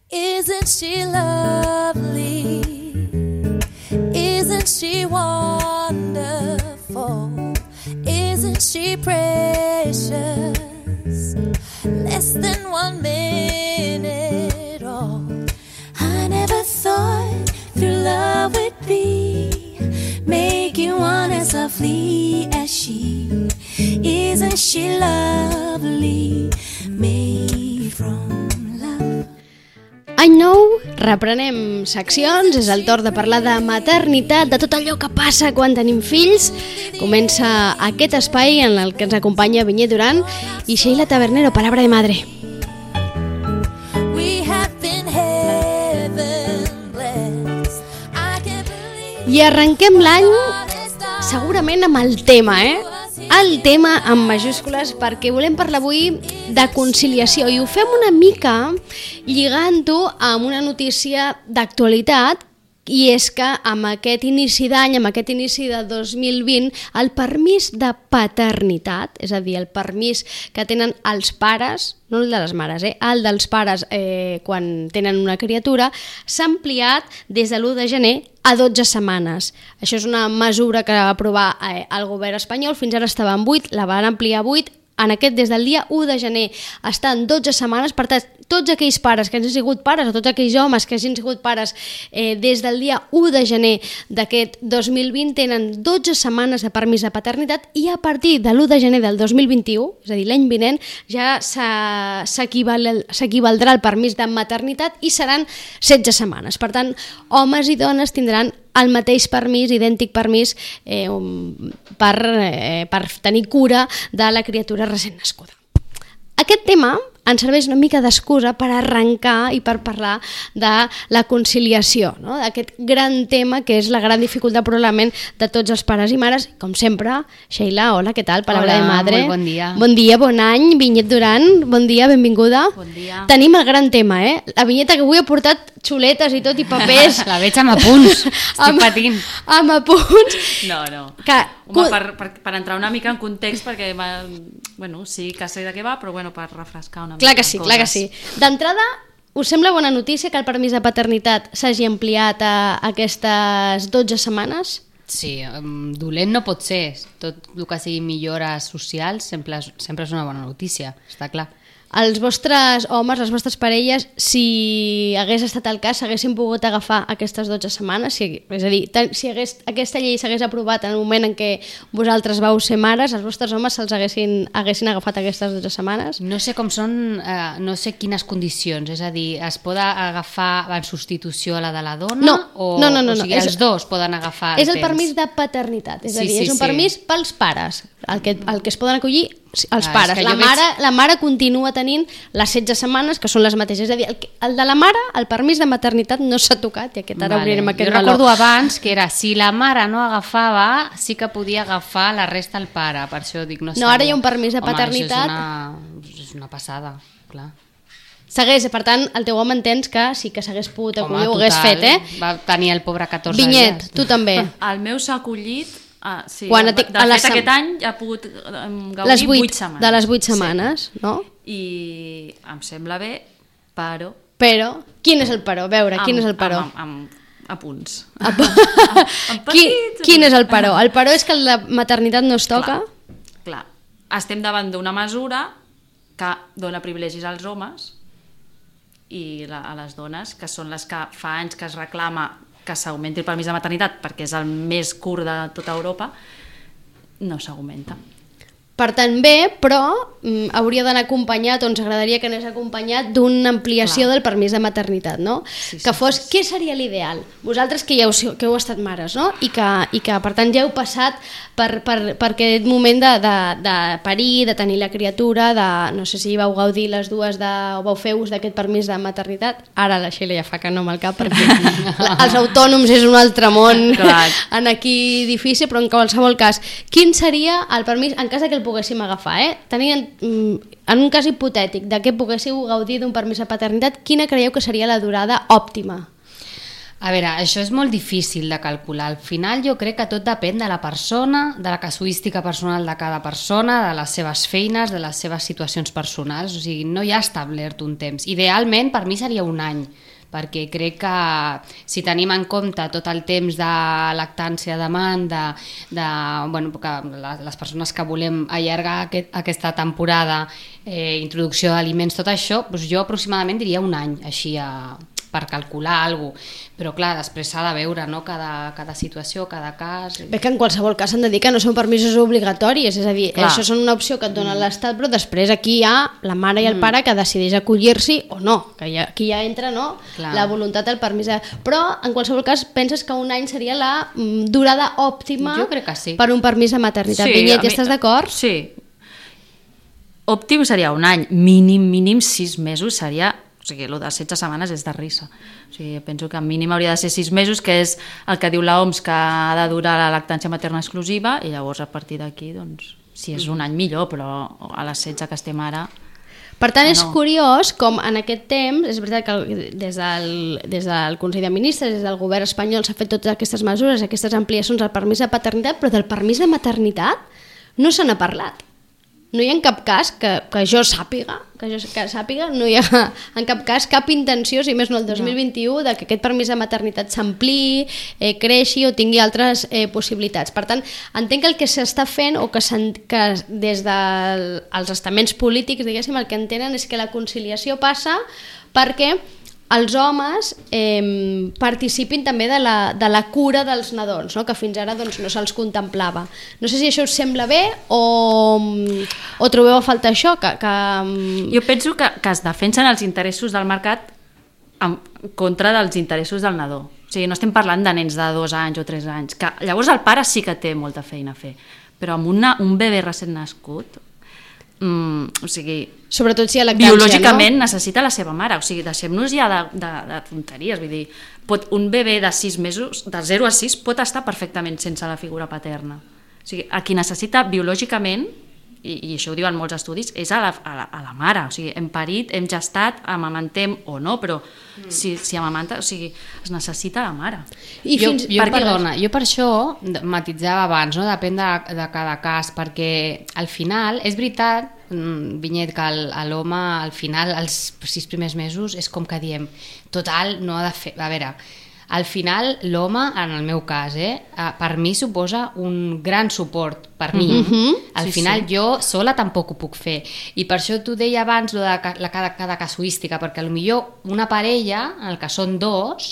Isn't she lovely? Isn't she wonderful? Isn't she precious? Less than 1 minute old. I never thought through love would be making one as lovely as she. Isn't she lovely? Made from love. Any nou, reprenem seccions, és el torn de parlar de maternitat, de tot allò que passa quan tenim fills. Comença aquest espai en el que ens acompanya Vinyet Duran i Sheila Tabernero, Palabra de Madre. I arrenquem l'any segurament amb el tema, El tema amb majúscules, perquè volem parlar avui de conciliació i ho fem una mica lligant-ho amb una notícia d'actualitat, i és que amb aquest inici d'any, amb aquest inici de 2020, el permís de paternitat, és a dir, el permís que tenen els pares, no el de les mares, el dels pares quan tenen una criatura, s'ha ampliat des de l'1 de gener a 12 setmanes. Això és una mesura que va aprovar el govern espanyol, fins ara estava en 8, la van ampliar a 8, en aquest des del dia 1 de gener estan 12 setmanes, per tant, tots aquells pares que hagin sigut pares, o tots aquells homes que hagin sigut pares des del dia 1 de gener d'aquest 2020 tenen 12 setmanes de permís de paternitat, i a partir de l'1 de gener del 2021, és a dir, l'any vinent, ja s'equivaldrà el permís de maternitat i seran 16 setmanes. Per tant, homes i dones tindran el mateix permís, idèntic permís, per tenir cura de la criatura recent nascuda. Aquest tema ens serveix una mica d'excusa per arrencar i per parlar de la conciliació, no? D'aquest gran tema que és la gran dificultat probablement de tots els pares i mares. Com sempre, Sheila, hola, què tal? Palabra de Madre. Molt bon dia. Bon dia, bon any. Vinyet Duran, bon dia, benvinguda. Bon dia. Tenim el gran tema, La Vinyeta, que avui ha portat xuletes i tot, i papers. La veig amb apunts, estic patint. Amb apunts. No. Que... Home, per entrar una mica en context, perquè sí que sé de què va, però per refrescar una mica clar que sí. D'entrada, us sembla bona notícia que el permís de paternitat s'hagi ampliat a aquestes 12 setmanes? Sí, dolent no pot ser. Tot el que sigui millores socials sempre és una bona notícia, està clar. Els vostres homes, les vostres parelles, si hagués estat el cas, s'haguessin pogut agafar aquestes 12 setmanes? És a dir, si aquesta llei s'hagués aprovat en el moment en què vosaltres vau ser mares, els vostres homes se'ls haguessin agafat aquestes 12 setmanes? No sé com són, no sé quines condicions, és a dir, es pot agafar en substitució a la de la dona? No. O sigui, els dos poden agafar el temps? És el permís de paternitat, és a dir, és un permís pels pares, el que es poden acollir els pares. La mare continua tenint les 16 setmanes, que són les mateixes. És a dir, el de la mare, el permís de maternitat no s'ha tocat, i aquest ara obrirem aquest meló. Jo recordo abans que era, si la mare no agafava, sí que podia agafar la resta el pare, per això dic, no sé. No, ara hi ha un permís de paternitat. Home, és una passada, clar. Per tant, el teu home entens que sí que s'hagués pogut acollir, ho hagués fet, Va tenir el pobre 14 Vinyet, dies. tu també. El meu s'ha acollit. Sí, de fet aquest any ha pogut gaudir 8 setmanes. De les 8 setmanes, sí. No? I em sembla bé, però... Però, quin és el però? A veure, quin és el però? Amb apunts. Quin és el però? El però és que la maternitat no es toca? Clar. Estem davant d'una mesura que dona privilegis als homes i a les dones, que són les que fa anys que es reclama que s'augmenti el permís de maternitat perquè és el més curt de tota Europa, no s'augmenta. Per tant, bé, però hauria d'anar acompanyat, o ens agradaria que anés acompanyat d'una ampliació del permís de maternitat, no? Sí, que fos, què seria l'ideal? Vosaltres que heu estat mares, no? I que per tant ja heu passat per aquest moment de parir, de tenir la criatura, no sé si vau gaudir les dues, o vau fer ús d'aquest permís de maternitat. Ara la Sheila ja fa que no amb el cap, perquè els autònoms és un altre món en aquí difícil, però en qualsevol cas, quin seria el permís, en cas que el poguéssim agafar, tenint en un cas hipotètic de que poguéssiu gaudir d'un permís de paternitat, quina creieu que seria la durada òptima? A veure, això és molt difícil de calcular. Al final jo crec que tot depèn de la persona, de la casuística personal de cada persona, de les seves feines, de les seves situacions personals. O sigui, no hi ha establert un temps. Idealment, per mi seria un any, perquè crec que si tenim en compte tot el temps de lactància, demanda, bueno, que les persones que volem allargar aquesta temporada, introducció d'aliments, tot això, doncs jo aproximadament diria un any, així per calcular alguna cosa. Però clar, després s'ha de veure, no? Cada situació, cada cas... Bé, que en qualsevol cas s'han de dir que no són permisos obligatoris, és a dir, Clar. això són una opció que et dona l'Estat, però després aquí hi ha la mare i el pare que decideix acollir-s'hi o no, que aquí ja entra, no?, Clar. la voluntat del permís. Però en qualsevol cas penses que un any seria la durada òptima Jo crec que sí. per un permís de maternitat. Vinyet, estàs d'acord? Sí. Òptim seria un any, mínim 6 mesos seria... O sigui, el de 16 setmanes és de risa. O sigui, penso que mínim hauria de ser 6 mesos, que és el que diu l'OMS, que ha de durar la lactància materna exclusiva, i llavors a partir d'aquí, doncs, si és un any millor, però a les 16 que estem ara... Per tant, és no. curiós com en aquest temps, és veritat que des del Consell de Ministres, des del govern espanyol s'ha fet totes aquestes mesures, aquestes ampliacions del permís de paternitat, però del permís de maternitat no se n'ha parlat. No hi ha en cap cas que jo sàpiga, no hi ha en cap cas cap intenció, si més no el 2021, de que aquest permís de maternitat s'ampliï, creixi o tingui altres possibilitats. Per tant, entenc que el que s'està fent, o que des dels estaments polítics, diguéssim, el que entenen és que la conciliació passa perquè els homes participin també de la cura dels nadons, no? Que fins ara doncs, no se'ls contemplava. No sé si això us sembla bé o trobeu a faltar això. Jo penso que es defensen els interessos del mercat en contra dels interessos del nadó. O sigui, no estem parlant de nens de 2 anys o 3 anys, que llavors el pare sí que té molta feina a fer, però amb un bebè recent nascut, o sigui, sobretot si hi ha lactància, biològicament no? necessita la seva mare, o sigui, deixem-nos ja de tonteries, vull dir, un bebè de 6 mesos, de 0 a 6, pot estar perfectament sense la figura paterna. O sigui, a qui necessita biològicament, i això ho diuen molts estudis, és a la mare. O sigui, hem parit, hem gestat, amamentem o no, però si amamenta, o sigui, es necessita la mare. Jo per això matitzava abans, no? Depèn de cada cas, perquè al final, és veritat, Vinyet, que l'home al final, els 6 primers mesos, és com que diem, total, no ha de fer... A veure, al final l'home, en el meu cas, per mi suposa un gran suport, per mi. Al final jo sola tampoc ho puc fer, i per això t'ho deia abans lo de cada casuística, perquè potser una parella, en el que són 2,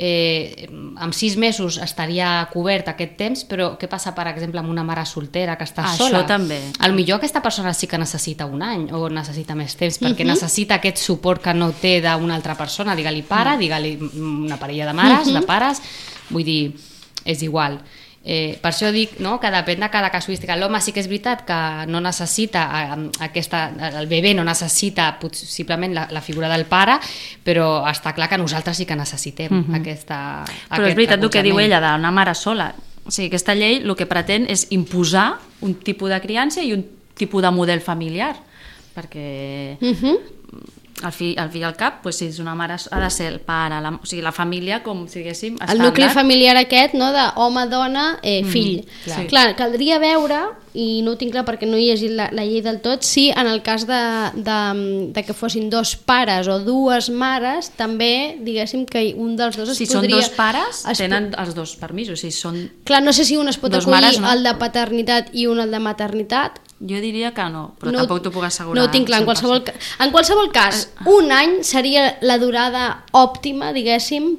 amb 6 mesos estaria cobert aquest temps, però què passa, per exemple, amb una mare soltera que està sola? Això també. Potser aquesta persona sí que necessita un any o necessita més temps, perquè necessita aquest suport que no té d'una altra persona, digue-li pare, digue-li una parella de mares, de pares, vull dir, és igual. Per això dic, no, que depèn de cada casuística. L'home sí que és veritat que no necessita el bebè no necessita possiblement la figura del pare, però està clar que nosaltres sí que necessitem aquesta però és veritat el que diu ella d'una mare sola. O sigui, aquesta llei el que pretén és imposar un tipus de criança i un tipus de model familiar, perquè al fi i al cap, doncs, si és una mare, ha de ser el pare, o sigui, la família, com si diguéssim, estàndard. El nucli familiar aquest, no?, de home, dona, fill. Clar, caldria veure, i no ho tinc clar perquè no he llegit la llei del tot, si en el cas de que fossin 2 pares o 2 mares, també, diguéssim, que un dels dos es podria... Si són 2 pares, tenen els 2 permisos. Si són... Clar, no sé si un es pot acollir el de paternitat i un el de maternitat. Jo diria que no, però tampoc t'ho puc assegurar. No ho tinc clar, en qualsevol cas, un any seria la durada òptima, diguéssim,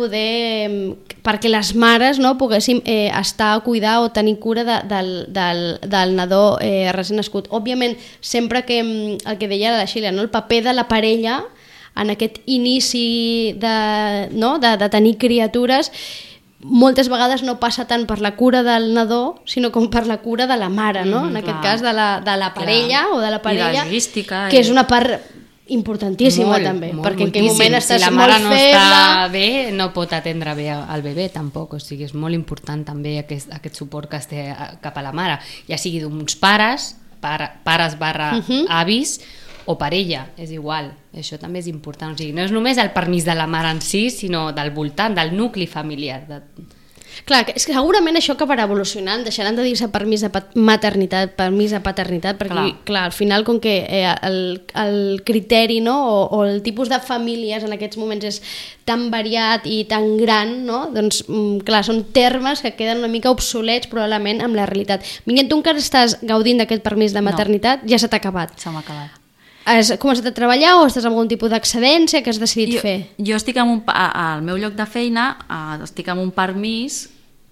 perquè les mares, no, poguéssim estar a cuidar o tenir cura del nadó recent nascut. Òbviament, sempre que el que deia la Xília, no, el paper de la parella en aquest inici de tenir criatures, moltes vegades no passa tant per la cura del nadó, sinó com per la cura de la mare, no? En aquest cas de la parella o de la parella, i la logística, que és una part importantíssima també, perquè en aquell moment estàs molt feble. Si la mare no està bé, no pot atendre bé el bebè tampoc, o sigui, és molt important també aquest suport que es té cap a la mare, ja sigui d'uns pares / avis, o per ella, és igual, això també és important, o sigui, no és només el permís de la mare en si, sinó del voltant, del nucli familiar. Clar, és que segurament això acabarà evolucionant, deixaran de dir-se permís de maternitat, permís de paternitat, perquè clar, al final com que el criteri, no? o el tipus de famílies en aquests moments és tan variat i tan gran, no? Doncs clar, són termes que queden una mica obsolets probablement amb la realitat. Miguel, tu encara estàs gaudint d'aquest permís de maternitat? No. Ja se t'ha acabat? Se m'ha acabat. Has començat a treballar o estàs en algun tipus d'excedència que has decidit fer? Jo estic al meu lloc de feina, estic amb un permís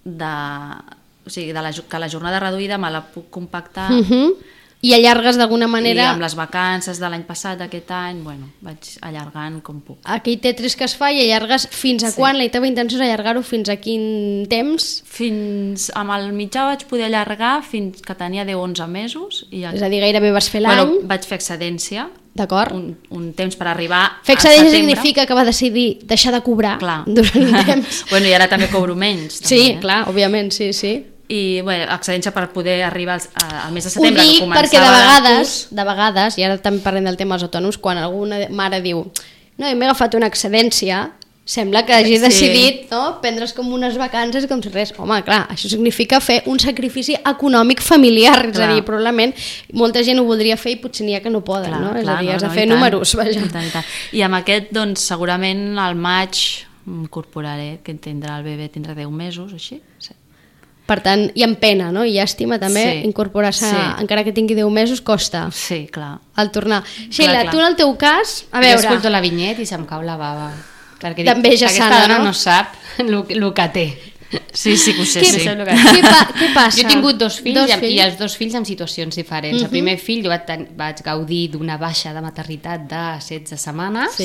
o sigui, que la jornada reduïda me la puc compactar i allargues d'alguna manera... I amb les vacances de l'any passat, d'aquest any, bueno, vaig allargant com puc. Aquell Tetris que es fa i allargues fins a quan? La teva intenció és allargar-ho fins a quin temps? Amb el mitjà vaig poder allargar fins que tenia 10-11 mesos. És a dir, gairebé vas fer l'any. Bueno, vaig fer excedència. D'acord. Un temps per arribar a setembre. Fer excedència significa que va decidir deixar de cobrar durant un temps. Bueno, i ara també cobro menys. Sí, clar, òbviament, sí. I bueno, excedència per poder arribar al mes de setembre. Ho dic perquè de vegades, i ara també parlem del tema dels autònoms, quan alguna mare diu no, m'he agafat una excedència, sembla que hagi decidit prendre's com unes vacances com si res. Home, clar, això significa fer un sacrifici econòmic familiar, és a dir, probablement molta gent ho voldria fer i potser n'hi ha que no poden, és a dir, has de fer números. I amb aquest, doncs, segurament al maig incorporaré que tindrà el bebè, tindrà 10 mesos, així, sí. Per tant, i amb pena, no? I llàstima també incorporar-se, encara que tingui 10 mesos, costa. Sí, clar. Al tornar. Sheila, tu en el teu cas, a veure... Jo escolto la vinyet i se'm cau la bava. D'enveja sana, no? Aquesta dona no sap el que té. Sí, que ho sé, Què passa? Jo he tingut dos fills i els dos fills en situacions diferents. El primer fill jo vaig gaudir d'una baixa de maternitat de 16 setmanes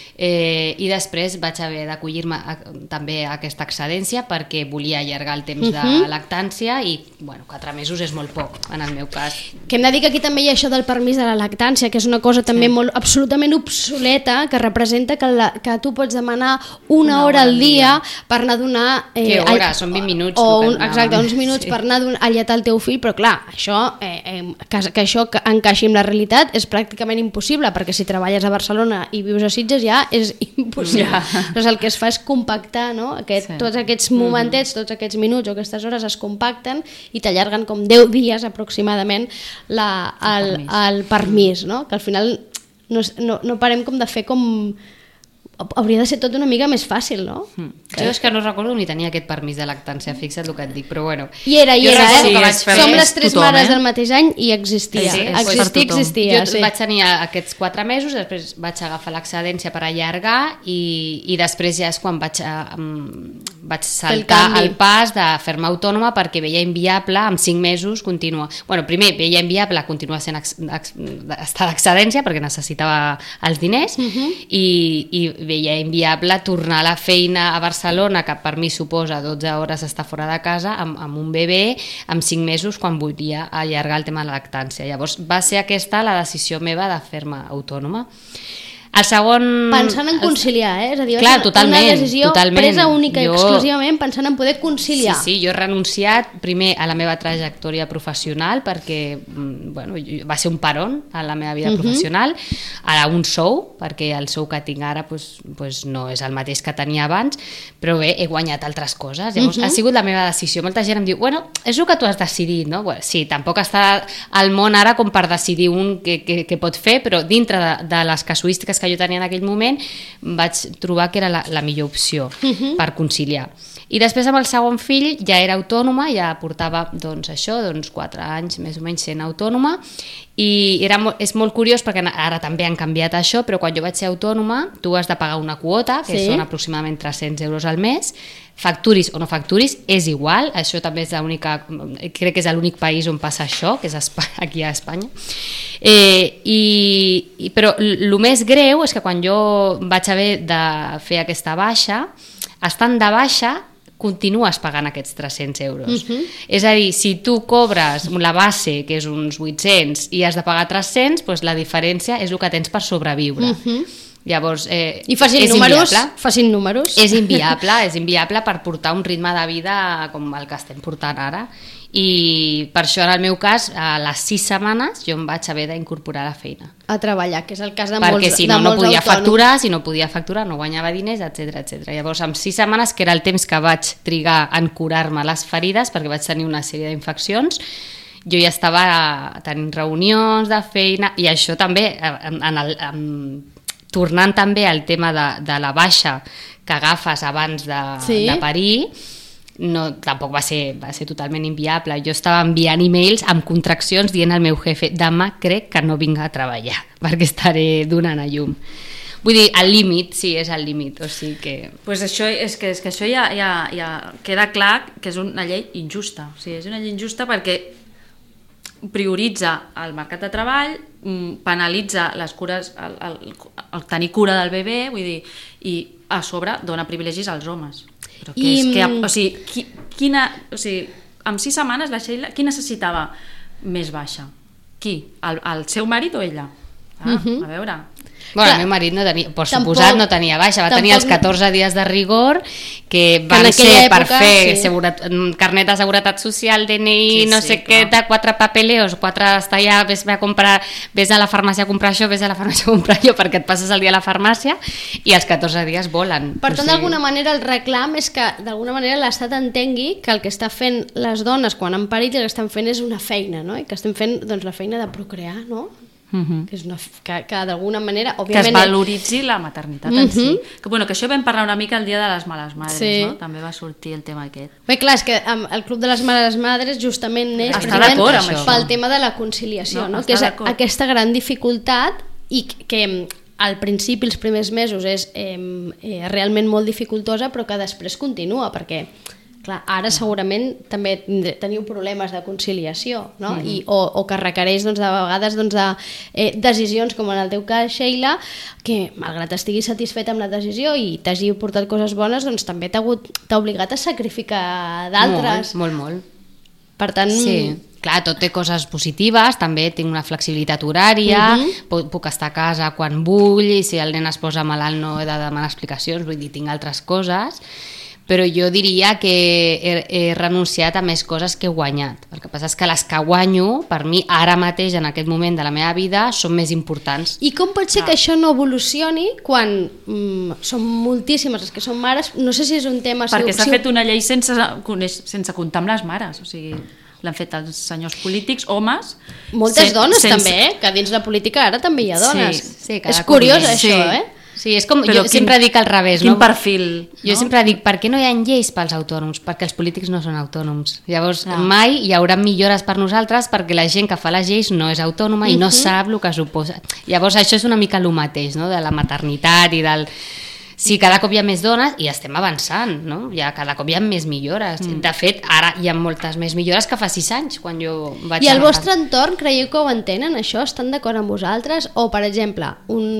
i després vaig haver d'acollir-me també a aquesta excedència perquè volia allargar el temps de lactància i 4 mesos és molt poc en el meu cas. Que hem de dir que aquí també hi ha això del permís de la lactància, que és una cosa també absolutament obsoleta, que representa que tu pots demanar una hora al dia per anar a donar... són 20 minuts. Exacte, uns minuts per anar a lletar el teu fill, però clar, que això encaixi amb la realitat és pràcticament impossible, perquè si treballes a Barcelona i vius a Sitges ja és impossible. Doncs el que es fa és compactar, no? Tots aquests momentets, tots aquests minuts o aquestes hores es compacten i t'allarguen com 10 dies aproximadament el permís, no? Que al final no parem com de fer com... Hauria de ser tot una mica més fàcil, no? Jo és que no recordo ni tenir aquest permís de lactància, fixa't el que et dic, però bueno. I era, som les 3 mares del mateix any i existia. Existia. Jo vaig tenir aquests 4 mesos, després vaig agafar l'excedència per allargar i després ja és quan vaig saltar el pas de fer-me autònoma perquè veia inviable amb 5 mesos continuar. Bueno, primer veia inviable continuar estar d'excedència perquè necessitava els diners i veia inviable tornar a la feina a Barcelona, que per mi suposa 12 hores estar fora de casa, amb un bebè, amb 5 mesos, quan volia allargar el tema de la lactància. Llavors va ser aquesta la decisió meva de fer-me autònoma. El segon... Pensant en conciliar, és a dir, clar, totalment, una decisió presa única i exclusivament pensant en poder conciliar. Sí, jo he renunciat primer a la meva trajectòria professional perquè va ser un peron a la meva vida professional, a un sou, perquè el sou que tinc ara no és el mateix que tenia abans, però bé, he guanyat altres coses. Llavors ha sigut la meva decisió. Molta gent em diu, és el que tu has decidit, no? Sí, tampoc està al món ara com per decidir un què pot fer, però dintre de les casuístiques que jo tenia en aquell moment vaig trobar que era la millor opció per conciliar. I després amb el segon fill ja era autònoma, ja portava 4 anys més o menys sent autònoma i és molt curiós perquè ara també han canviat això, però quan jo vaig ser autònoma tu has de pagar una quota que són aproximadament 300 euros al mes, facturis o no facturis, és igual, això també és crec que és l'únic país on passa això, que és aquí a Espanya. Però el més greu és que quan jo vaig haver de fer aquesta baixa, estant de baixa continues pagant aquests 300 euros. És a dir, si tu cobres la base, que és uns 800, i has de pagar 300, doncs la diferència és el que tens per sobreviure. Llavors, I facin és números, inviable. És inviable per portar un ritme de vida com el que estem portant ara. I per això, en el meu cas, a les 6 setmanes jo em vaig haver d'incorporar a la feina. A treballar, que és el cas de perquè molts, si no, no podia autònoms. facturar, si no podia facturar no guanyava diners, etc. Llavors, amb 6 setmanes, que era el temps que vaig trigar en curar-me les ferides, perquè vaig tenir una sèrie d'infeccions, jo ja estava tenint reunions de feina, i això també, tornant també al tema de la baixa que agafes abans de parir, no, tampoc va ser totalment inviable. Jo estava enviant e-mails amb contraccions dient al meu jefe, demà crec que no vinc a treballar perquè estaré donant a llum. Vull dir, al límit, sí, és al límit, o sigui que... Pues això, és que això ja queda clar que és una llei injusta, o sigui, és una llei injusta perquè prioritza el mercat de treball, penalitza les cures, el tenir cura del bebè, vull dir, i a sobre dona privilegis als homes. Però o sigui, amb 6 setmanes la Sheila, qui necessitava més baixa? Qui? El seu marit o ella? A veure... Bueno, el meu marit no tenia, per suposat no tenia baixa, va tenir els 14 dies de rigor que van ser per fer carnet de seguretat social, DNI, no sé què, de 4 papeleos, 4 estar allà, vés a la farmàcia a comprar això, vés a la farmàcia a comprar allò, perquè et passes el dia a la farmàcia i els 14 dies volen. Per tant, d'alguna manera el reclam és que d'alguna manera l'Estat entengui que el que està fent les dones quan han parit el que estan fent és una feina, no? I que estem fent doncs, la feina de procrear, no? Que és que d'alguna manera òbviament... que es valoritzi la maternitat en si, que això vam parlar una mica el dia de les males madres, no? També va sortir el tema aquest. Bé, clar, és que el Club de les Males Madres justament neix pel tema de la conciliació, no? Que és aquesta gran dificultat i que al principi, els primers mesos és realment molt dificultosa, però que després continua, perquè clar, ara segurament també teniu problemes de conciliació, no? O que requereix doncs, de vegades doncs, decisions, com en el teu cas, Sheila, que malgrat estiguis satisfeta amb la decisió i t'hagi portat coses bones, doncs també t'ha obligat a sacrificar d'altres. Molt. Per tant... Sí. Clar, tot té coses positives, també tinc una flexibilitat horària, puc estar a casa quan vull, i si el nen es posa malalt no he de demanar explicacions, vull dir, tinc altres coses, però jo diria que he renunciat a més coses que he guanyat. El que passa és que les que guanyo, per mi, ara mateix, en aquest moment de la meva vida, són més importants. I com pot ser que això no evolucioni quan són moltíssimes les que són mares? No sé si és un tema... Perquè s'ha fet una llei sense comptar amb les mares, o sigui... L'han fet els senyors polítics, homes... Moltes dones també, que dins la política ara també hi ha dones. Sí, és curiós això, Sí, és com, jo sempre dic al revés, quin perfil, no? Jo sempre dic, per què no hi ha lleis pels autònoms? Perquè els polítics no són autònoms. Llavors, mai hi haurà millores per nosaltres perquè la gent que fa les lleis no és autònoma i no sap el que suposa. Llavors, això és una mica el mateix, no? De la maternitat i del... Sí, cada cop hi ha més dones i estem avançant, no? Cada cop hi ha més millores. De fet, ara hi ha moltes més millores que fa 6 anys, quan jo vaig... I al vostre entorn creieu que ho entenen, això? Estan d'acord amb vosaltres? O, per exemple,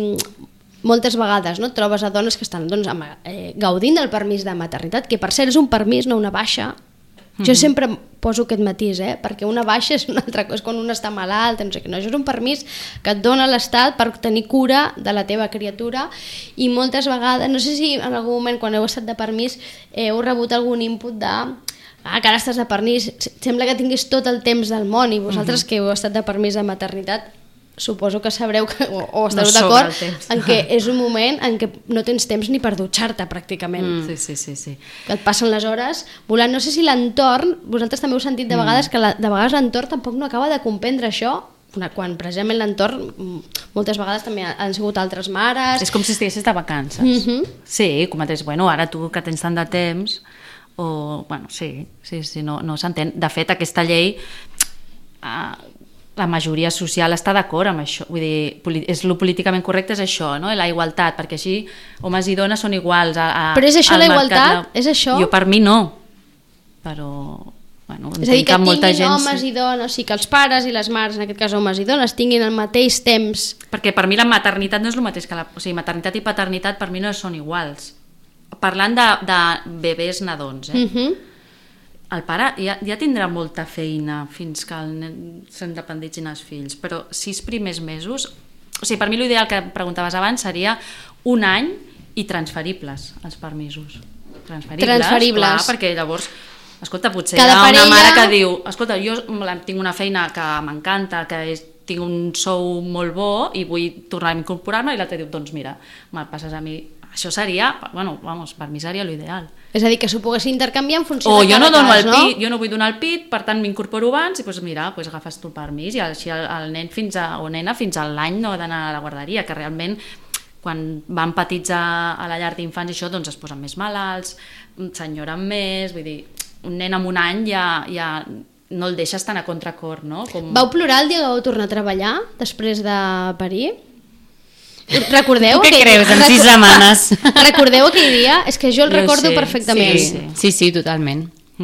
moltes vegades no, trobes a dones que estan doncs, gaudint del permís de maternitat, que per cert és un permís, no una baixa. Jo sempre poso aquest matís, perquè una baixa és una altra cosa, quan una està malalt, no sé què, no, això és un permís que et dona l'Estat per tenir cura de la teva criatura i moltes vegades, no sé si en algun moment quan heu estat de permís heu rebut algun input de que ara estàs de permís, sembla que tinguis tot el temps del món i vosaltres que heu estat de permís de maternitat suposo que sabreu que, o estareu d'acord en què és un moment en què no tens temps ni per dutxar-te pràcticament. Sí. Que et passen les hores volant. No sé si l'entorn, vosaltres també heu sentit de vegades que de vegades l'entorn tampoc no acaba de comprendre això, quan precisament l'entorn moltes vegades també han sigut altres mares. És com si estiguessis de vacances. Sí, com a ara tu que tens tant de temps, no s'entén. De fet, aquesta llei... la majoria social està d'acord amb això, vull dir, és lo políticament correcte és això, no? La igualtat, perquè així homes i dones són iguals però és això la igualtat? És això? Jo per mi no, però és a dir, que tinguin homes i dones, o sigui, que els pares i les mares, en aquest cas homes i dones, tinguin el mateix temps. Perquè per mi la maternitat no és el mateix que o sigui, maternitat i paternitat per mi no són iguals. Parlant de bebès nadons, el pare ja tindrà molta feina fins que s'independitzin els fills, però 6 primers mesos O sigui, per mi l'ideal que preguntaves abans seria un any i transferibles, els permisos. Transferibles. Clar, perquè llavors, escolta, potser cada hi ha parella... una mare que diu, escolta, jo tinc una feina que m'encanta, tinc un sou molt bo i vull tornar a incorporar-me, i l'altre diu, doncs mira, me'l passes a mi. Això seria, bueno, vamos, per mi seria l'ideal. És a dir, que s'ho poguessin intercanviar en funció o de cada jo no dono cas, el no? pit, jo no vull donar el pit, per tant m'incorporo abans i doncs mira, doncs agafes tu el permís i així el nen o nena fins a l'any no ha d'anar a la guarderia, que realment quan van petits a la llar d'infants i això, doncs es posen més malalts, s'enyoren més, vull dir, un nen amb un any ja no el deixes tan a contracor, no? Vau plorar el dia que vau tornar a treballar després de parir? Recordeu? Tu què creus, en 6 setmanes? Recordeu aquell dia? És que jo el recordo perfectament. Sí, totalment.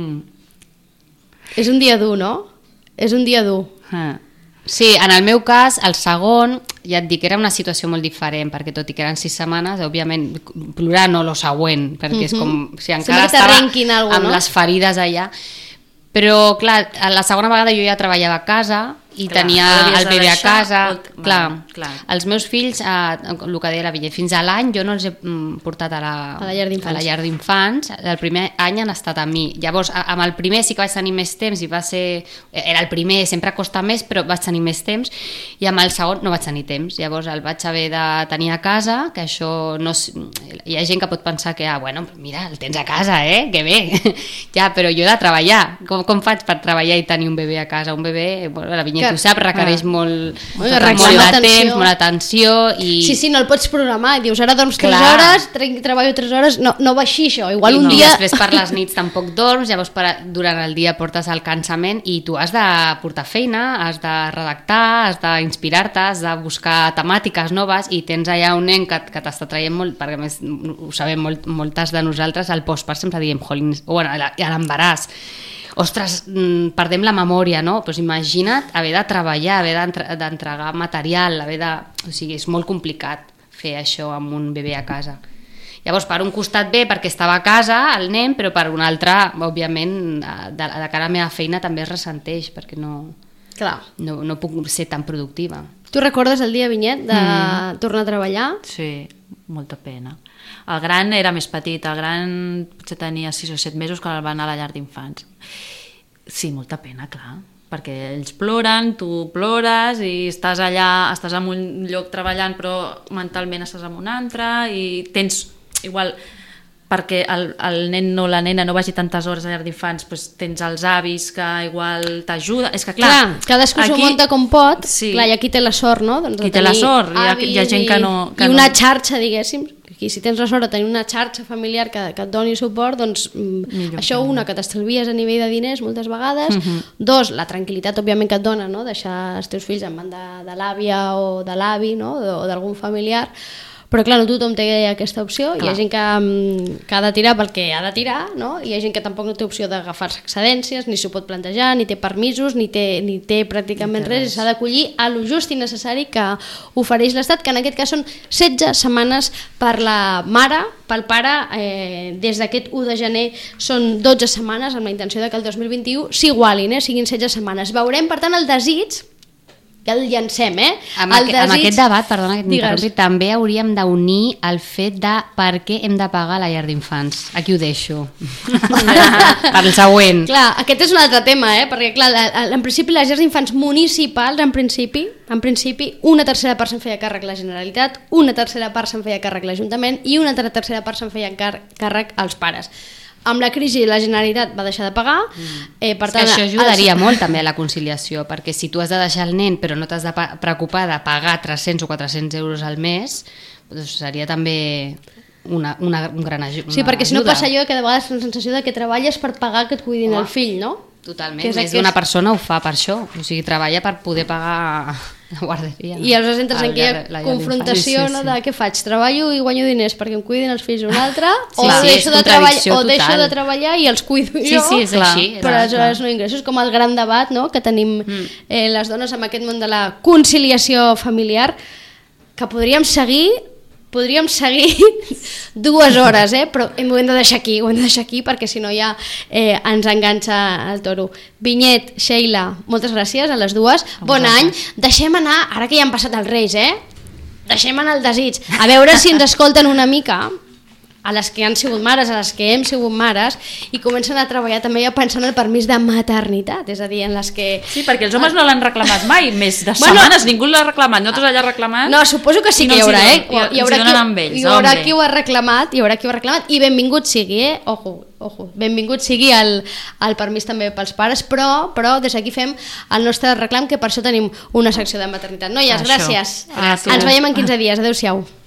És un dia dur, no? És un dia dur. Sí, en el meu cas, el segon, ja et dic, era una situació molt diferent, perquè tot i que eren 6 setmanes, òbviament, plorar no lo següent, perquè és com si encara estava amb les ferides allà. Però, clar, la segona vegada jo ja treballava a casa i tenia el bebè a casa. Clar. Els meus fills, el que deia la Vinyet, fins a l'any jo no els he portat a la llar d'infants. El primer any han estat amb mi. Llavors, amb el primer sí que vaig tenir més temps i va ser... Era el primer, sempre costa més, però vaig tenir més temps, i amb el segon no vaig tenir temps. Llavors el vaig haver de tenir a casa, que això no... Hi ha gent que pot pensar que, bueno, mira, el tens a casa, que bé. Ja, però jo he de treballar. Com faig per treballar i tenir un bebè a casa? Un bebè, bueno, la Vinyet ho sap, requereix molt de temps, molta atenció i... Sí, no el pots programar, dius ara dorms 3 hores, treballo 3 hores, no va així això, igual un dia... Després per les nits tampoc dorms, llavors durant el dia portes el cansament i tu has de portar feina, has de redactar, has d'inspirar-te, has de buscar temàtiques noves i tens allà un nen que t'està traient molt, perquè a més ho sabem moltes de nosaltres, al postpart sempre diem, bueno, a l'embaràs, ostres, perdem la memòria, no? Pues imagina't haver de treballar, haver d'entregar material, o sigui, és molt complicat fer això amb un bebè a casa. Llavors, per un costat bé, perquè estava a casa, el nen, però per un altre, òbviament, de cara a la meva feina també es ressenteix, perquè no puc ser tan productiva. Tu recordes el dia, Vinyet, de tornar a treballar? Sí, molta pena. El gran era més petit, el gran potser tenia 6 o 7 mesos quan el van anar a la llar d'infants. Sí, molta pena, clar, perquè ells ploren, tu plores i estàs allà, estàs en un lloc treballant però mentalment estàs en un altre i tens igual, perquè el nen o la nena no vagi tantes hores a la llar d'infants, doncs tens els avis que igual t'ajuden, és que clar cadascú s'ho munta com pot, clar, i aquí té la sort, no? Qui té la sort, hi ha gent que no... I una xarxa, diguéssim, i si tens la sort de tenir una xarxa familiar que et doni suport, doncs això, una, que t'estalvies a nivell de diners moltes vegades, dos, la tranquil·litat òbviament que et dona, no? Deixar els teus fills en banda de l'àvia o de l'avi, no? O d'algun familiar, però clar, no tothom té aquesta opció, hi ha gent que ha de tirar pel que ha de tirar, no? Hi ha gent que tampoc no té opció d'agafar-se excedències, ni s'ho pot plantejar, ni té permisos, ni té pràcticament res, i s'ha d'acollir a lo just i necessari que ofereix l'Estat, que en aquest cas són 16 setmanes per la mare, pel pare, des d'aquest 1 de gener són 12 setmanes, amb la intenció de que el 2021 s'igualin, siguin 16 setmanes. Veurem, per tant, el desig, ja el llancem, Amb aquest debat, perdona que t'interrompi, també hauríem d'unir el fet de per què hem de pagar la llar d'infants. Aquí ho deixo. Per el següent. Clar, aquest és un altre tema, perquè clar, en principi les llars d'infants municipals, en principi, una tercera part se'n feia càrrec la Generalitat, una tercera part se'n feia càrrec l'Ajuntament i una tercera part se'n feia càrrec els pares. Amb la crisi la Generalitat va deixar de pagar, per tant... Això ajudaria molt també a la conciliació, perquè si tu has de deixar el nen però no t'has de preocupar de pagar 300 o 400 euros al mes, doncs seria també un gran ajuda. Sí, perquè si no passa allò que de vegades tens la sensació de que treballes per pagar que et cuidin el fill, no? Totalment, més d'una persona ho fa per això, o sigui, treballa per poder pagar la guarderia. I aleshores entres en aquella confrontació, no, de què faig? Treballo i guanyo diners perquè em cuidin els fills d'un altre, o deixo de treballar i els cuido jo, sí, és així, però aleshores no ingressos. És com el gran debat, no?, que tenim les dones amb aquest món de la conciliació familiar, que podríem seguir 2 hores, però ho hem de deixar aquí, perquè si no ja ens enganxa el toro. Vinyet, Sheila, moltes gràcies a les dues, bon any. Deixem anar, ara que ja han passat els Reis, deixem anar el desig. A veure si ens escolten una mica, a les que han sigut mares, a les que hem sigut mares, i comencen a treballar també ja pensant en el permís de maternitat, és a dir, en les que... Sí, perquè els homes no l'han reclamat mai, més de setmanes, ningú l'ha reclamat, nosaltres allà reclamat... No, suposo que sí que hi haurà, hi haurà qui ho ha reclamat, i benvingut sigui, ojo, benvingut sigui el permís també pels pares, però des d'aquí fem el nostre reclam, que per això tenim una secció de maternitat. Noies, gràcies. Ens veiem en 15 dies. Adéu-siau.